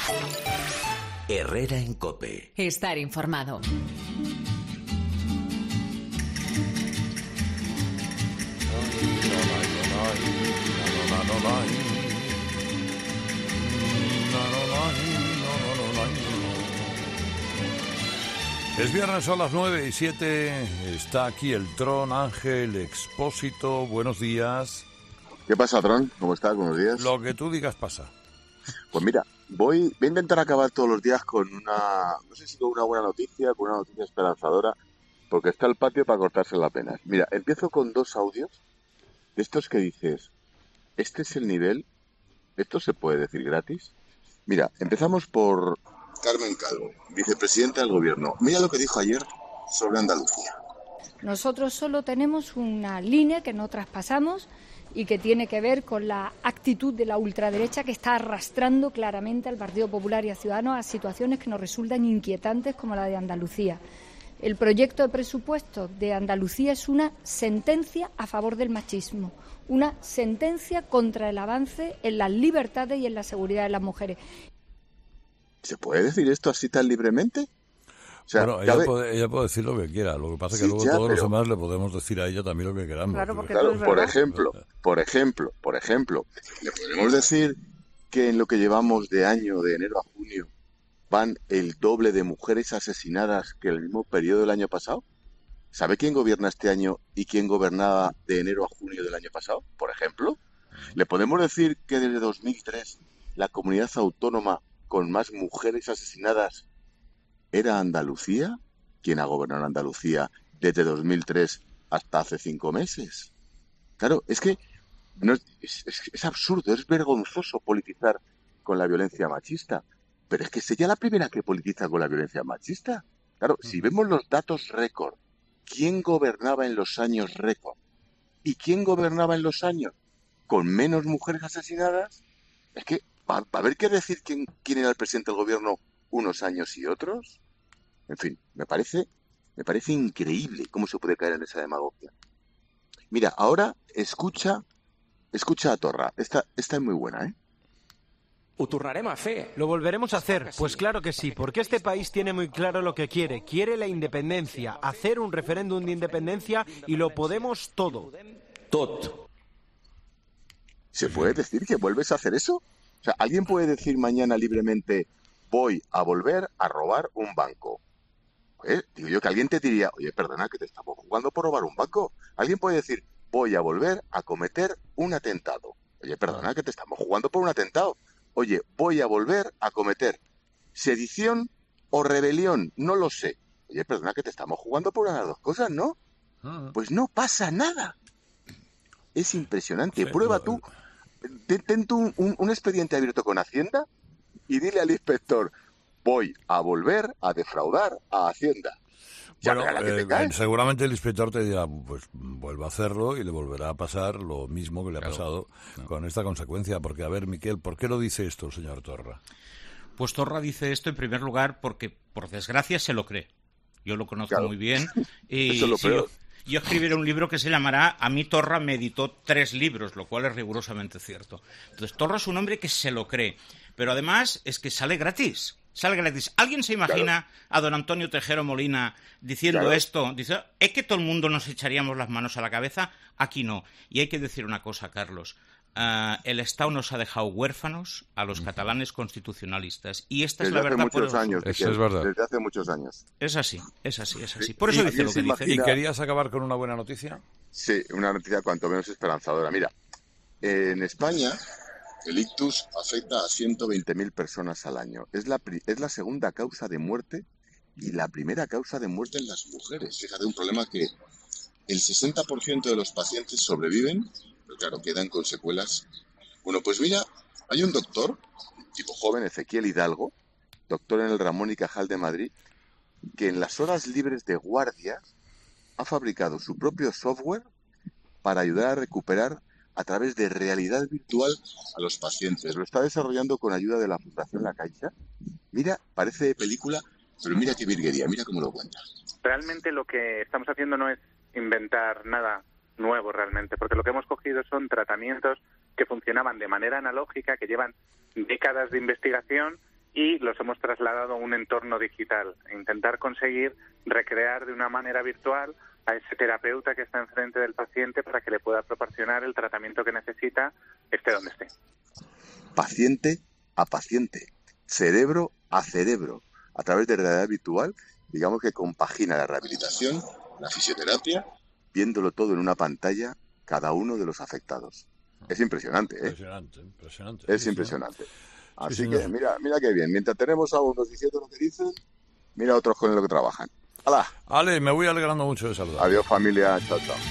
Herrera en COPE. Estar informado. Es viernes, son las 9:07. Está aquí el Tron, Ángel Expósito. Buenos días. ¿Qué pasa, Tron? ¿Cómo estás? Buenos días. Lo que tú digas pasa. Pues mira, voy a intentar acabar todos los días con no sé si con una buena noticia, con una noticia esperanzadora, porque está el patio para cortarse las venas. Mira, empiezo con 2 audios de estos que dices, ¿este es el nivel? ¿Esto se puede decir gratis? Mira, empezamos por Carmen Calvo, vicepresidenta del Gobierno. Mira lo que dijo ayer sobre Andalucía. Nosotros solo tenemos una línea que no traspasamos y que tiene que ver con la actitud de la ultraderecha que está arrastrando claramente al Partido Popular y a Ciudadanos a situaciones que nos resultan inquietantes como la de Andalucía. El proyecto de presupuesto de Andalucía es una sentencia a favor del machismo, una sentencia contra el avance en las libertades y en la seguridad de las mujeres. ¿Se puede decir esto así tan libremente? O sea, bueno, ella puede decir lo que quiera, lo que pasa es que luego todos los demás le podemos decir a ella también lo que queramos. Claro, porque por ejemplo, le podemos decir que en lo que llevamos de año, de enero a junio, van el doble de mujeres asesinadas que el mismo periodo del año pasado. ¿Sabe quién gobierna este año y quién gobernaba de enero a junio del año pasado? Por ejemplo, le podemos decir que desde 2003 la comunidad autónoma con más mujeres asesinadas ¿era Andalucía? ¿Quién ha gobernado Andalucía desde 2003 hasta hace 5 meses? Claro, es que es absurdo, es vergonzoso politizar con la violencia machista. Pero es que es ella la primera que politiza con la violencia machista. Claro, si vemos los datos récord, ¿quién gobernaba en los años récord? ¿Y quién gobernaba en los años con menos mujeres asesinadas? Es que va a haber que decir quién era el presidente del gobierno unos años y otros. En fin, me parece increíble cómo se puede caer en esa demagogia. Mira, ahora escucha a Torra. Esta es muy buena, ¿eh? Ho tornarem a fer. Lo volveremos a hacer, pues claro que sí, porque este país tiene muy claro lo que quiere. Quiere la independencia, hacer un referéndum de independencia y lo podemos todo. Tot. ¿Se puede decir que vuelves a hacer eso? O sea, ¿alguien puede decir mañana libremente voy a volver a robar un banco? Digo yo que alguien te diría, oye, perdona, que te estamos jugando por robar un banco. Alguien puede decir, voy a volver a cometer un atentado. Oye, perdona, que te estamos jugando por un atentado. Oye, voy a volver a cometer sedición o rebelión, no lo sé. Oye, perdona, que te estamos jugando por las dos cosas, ¿no? Pues no pasa nada. Es impresionante. Prueba tú, ten tú un expediente abierto con Hacienda y dile al inspector, voy a volver a defraudar a Hacienda. Bueno, seguramente el inspector te dirá, pues vuelva a hacerlo y le volverá a pasar lo mismo que le ha pasado con esta consecuencia. Porque, a ver, Miquel, ¿por qué lo dice esto el señor Torra? Pues Torra dice esto en primer lugar porque, por desgracia, se lo cree. Yo lo conozco muy bien. Y eso es lo peor. Yo escribiré un libro que se llamará A mí Torra me editó 3 libros, lo cual es rigurosamente cierto. Entonces, Torra es un hombre que se lo cree. Pero además es que sale gratis. ¿Alguien se imagina a don Antonio Tejero Molina diciendo esto? Dice, ¿es que todo el mundo nos echaríamos las manos a la cabeza? Aquí no. Y hay que decir una cosa, Carlos. El Estado nos ha dejado huérfanos a los catalanes constitucionalistas. Y esta es la verdad. Eso es verdad. Desde hace muchos años. Es así. Por eso dice lo que dice. ¿Y querías acabar con una buena noticia? Sí, una noticia cuanto menos esperanzadora. Mira, en España el ictus afecta a 120.000 personas al año. Es la segunda causa de muerte y la primera causa de muerte en las mujeres. Fíjate, un problema que el 60% de los pacientes sobreviven, pero claro, quedan con secuelas. Bueno, pues mira, hay un doctor, tipo joven, Ezequiel Hidalgo, doctor en el Ramón y Cajal de Madrid, que en las horas libres de guardia ha fabricado su propio software para ayudar a recuperar a través de realidad virtual a los pacientes. Lo está desarrollando con ayuda de la Fundación La Caixa. Mira, parece de película, pero mira qué virguería, mira cómo lo cuenta. Realmente lo que estamos haciendo no es inventar nada nuevo realmente, porque lo que hemos cogido son tratamientos que funcionaban de manera analógica, que llevan décadas de investigación y los hemos trasladado a un entorno digital, intentar conseguir recrear de una manera virtual a ese terapeuta que está enfrente del paciente para que le pueda proporcionar el tratamiento que necesita, esté donde esté. Paciente a paciente, cerebro a cerebro, a través de realidad virtual, digamos que compagina la rehabilitación, la fisioterapia, viéndolo todo en una pantalla, cada uno de los afectados. Es impresionante, ¿eh? Impresionante. Es impresionante. Así que mira qué bien. Mientras tenemos a unos diciendo lo que dicen, mira a otros con lo que trabajan. ¡Hala! Ale, me voy alegrando mucho de saludar. Adiós, familia. Chao, chao.